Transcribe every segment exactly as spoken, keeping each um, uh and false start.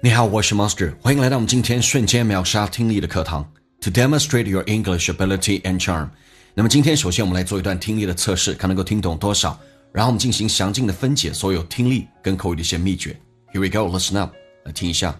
你好，我是 Monster， 欢迎来到我们今天瞬间秒杀听力的课堂 To demonstrate your English ability and charm。 那么今天首先我们来做一段听力的测试，看能够听懂多少，然后我们进行详尽的分解所有听力跟口语的一些秘诀。 Here we go, listen up， 来听一下。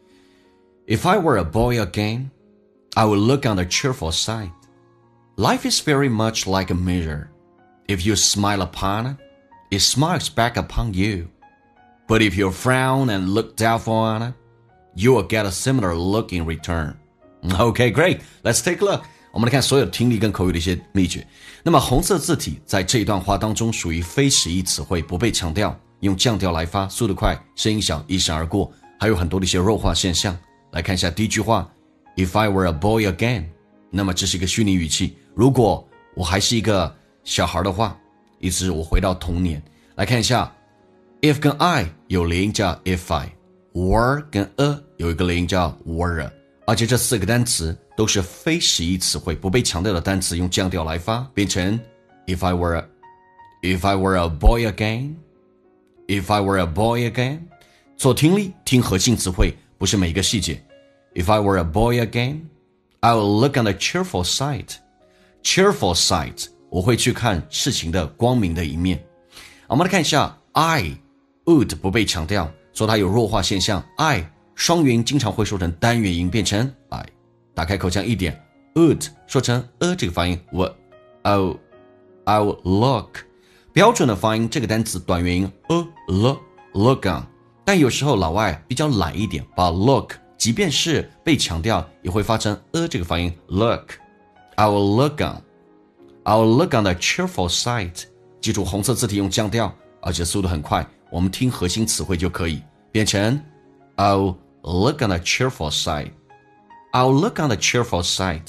If I were a boy again, I would look on the cheerful side. Life is very much like a mirror. If you smile upon it, it smiles back upon you.But if you frown and look doubtful on it, you will get a similar look in return. Okay, great. Let's take a look. 我们来看所有听力跟口语的一些秘诀。那么红色字体在这一段话当中属于非实义词汇，不被强调，用降调来发，速度快，声音小，一闪而过，还有很多的一些弱化现象。来看一下第一句话 If I were a boy again， 那么这是一个虚拟语气，如果我还是一个小孩的话，意思是我回到童年。来看一下If 跟 I 有连音叫 if I， were 跟 a 有一个连音叫 were， 而且这四个单词都是非实义词汇，不被强调的单词，用降调来发，变成 If I were a, If I were a boy again If I were a boy again。 做听力听核心词汇，不是每一个细节。 If I were a boy again I will look on the cheerful side。 Cheerful side 我会去看事情的光明的一面。我们来看一下 I would 不被强调，说它有弱化现象。 I 双元音经常会说成单元音，变成 I。 打开口腔一点 would 说成 a 这个发音 would oh I would look。 标准的发音这个单词短元音 a look look on， 但有时候老外比较懒一点，把 look 即便是被强调也会发成 a 这个发音 look I will look on I will look on the cheerful side。 记住红色字体用降调，而且速度很快，我们听核心词汇就可以变成 I'll look on the cheerful side I'll look on the cheerful side。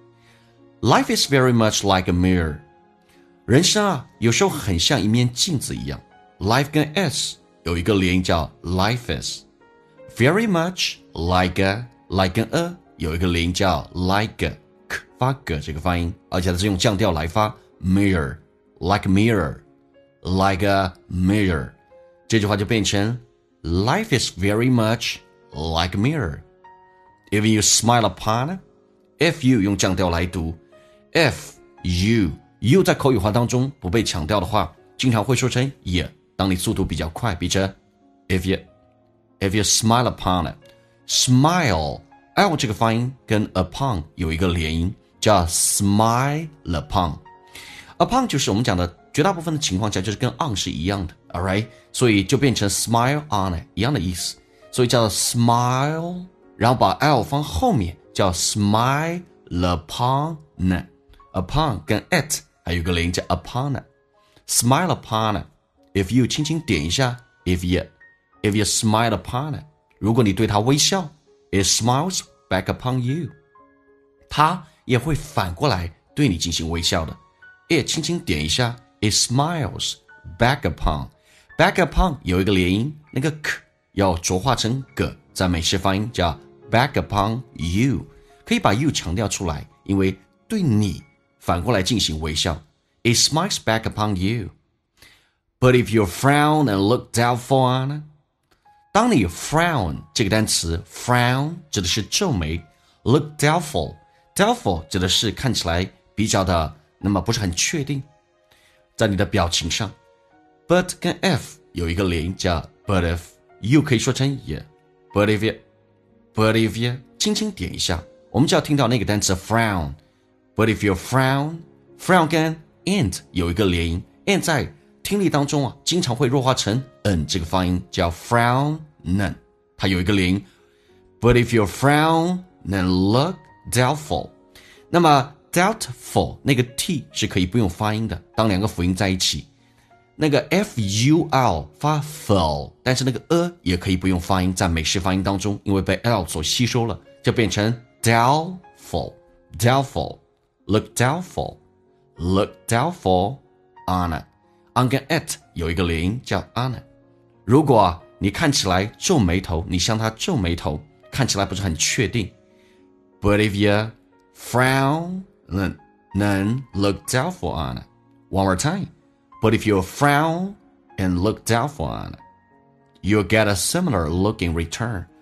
Life is very much like a mirror。 人生啊，有时候很像一面镜子一样。 Life 跟 s 有一个连音叫 life is。 Very much like a like 跟 a 有一个连音叫 like a k 发 g 这个发音，而且它是用降调来发 mirror like mirror like a mirror。 这句话就变成 Life is very much like a mirror. If you smile upon it, if you 用降调来读， if you you 在口语化当中不被强调的话，经常会说成也，当你速度比较快，比着 if you if you smile upon it。 smile l 这个发音跟 upon 有一个连音叫 smile upon。 upon 就是我们讲的绝大部分的情况下就是跟 on 是一样的 alright， 所以就变成 smile on it 一样的意思，所以叫 smile， 然后把 l 放后面叫 smile upon it。 upon 跟 it 还有一个连音叫 upon it。 smile upon it， if you 轻轻点一下 if you if you smile upon it， 如果你对它微笑 it smiles back upon you， 它也会反过来对你进行微笑的。 it 轻轻点一下It smiles back upon back upon 有一个连音，那个 k 要浊化成 g， 在美式发音叫 back upon you， 可以把 you 强调出来，因为对你反过来进行微笑。 It smiles back upon you. But if you frown and look doubtful on it， 当你 frown 这个单词 frown 指的是皱眉， look doubtful doubtful 指的是看起来比较的那么不是很确定，在你的表情上。 But 跟 f 有一个连音叫 But if you 可以说成也， But if you But if you 轻轻点一下，我们就要听到那个单词 frown。 But if you frown frown 跟 and 有一个连音， and 在听力当中啊，经常会弱化成 n 这个发音叫 frown n， 它有一个连音。 But if you frown then look doubtful。 那么doubtful 那个 t 是可以不用发音的，当两个辅音在一起，那个 ful 发 ful， 但是那个 a 也可以不用发音，在美式发音当中，因为被 l 所吸收了，就变成 doubtful doubtful look doubtful look doubtful on it。 on 跟 it 有一个连音叫 on it。 如果你看起来皱眉头，你向他皱眉头，看起来不是很确定。 But if you frown Then, then look doubtful on it. One more time. But if you frown and look doubtful on it, you'll get a similar look in return.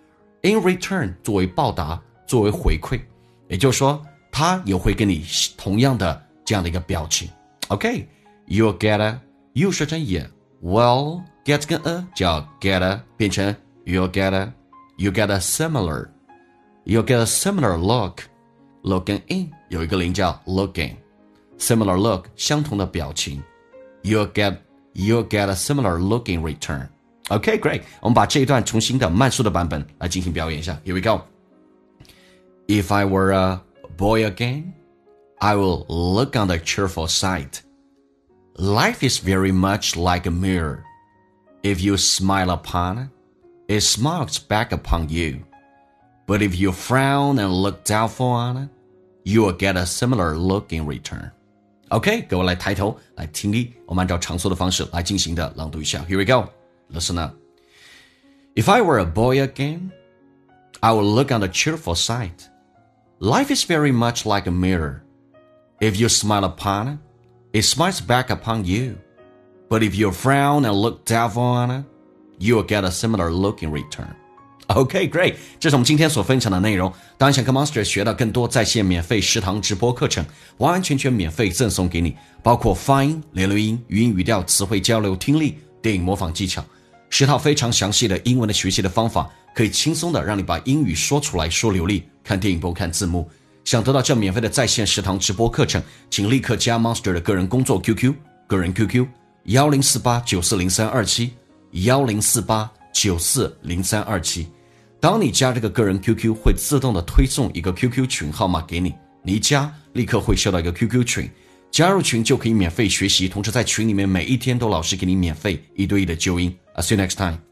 in return 作为报答，作为回馈，也就是说他也会给你同样的这样的一个表情。 OK， you'll get a you 说成也 well get 跟 a 叫 get a 变成 you'll get a you get a similar you'll get a similar look look 跟 in 有一个零叫 looking similar look 相同的表情 you'll get you'll get a similar look in return。 OK great， 我们把这一段重新的慢速的版本来进行表演一下。 Here we go。 If I were a boy again, I will look on the cheerful side. Life is very much like a mirror. If you smile upon it, it smiles back upon you. But if you frown and look doubtful on it, you will get a similar look in return. OK， 各位来抬头来听力，我们按照常说的方式来进行的朗读一下。 Here we go. Listen up. If I were a boy again, I would look on the cheerful side. Life is very much like a mirror. If you smile upon it, it smiles back upon you. But if you frown and look doubtful on it, you will get a similar look in return. OK, great. 这是我们今天所分享的内容。当然想跟 Monster 学到更多在线免费十堂直播课程，完完全全免费赠送给你，包括发音、连留音、语音语调、词汇交流、听力、电影模仿技巧，十套非常详细的英文的学习的方法，可以轻松的让你把英语说出来，说流利，看电影不看字幕。想得到这免费的在线十堂直播课程，请立刻加 Monster 的个人工作 Q Q， 个人 Q Q 一零四八九四零三二七 一零四八九四零三二七。当你加这个个人 Q Q， 会自动的推送一个 Q Q 群号码给你，你一加立刻会收到一个 Q Q 群，加入群就可以免费学习，同时在群里面每一天都老师给你免费一对一的纠音。 I'll see you next time.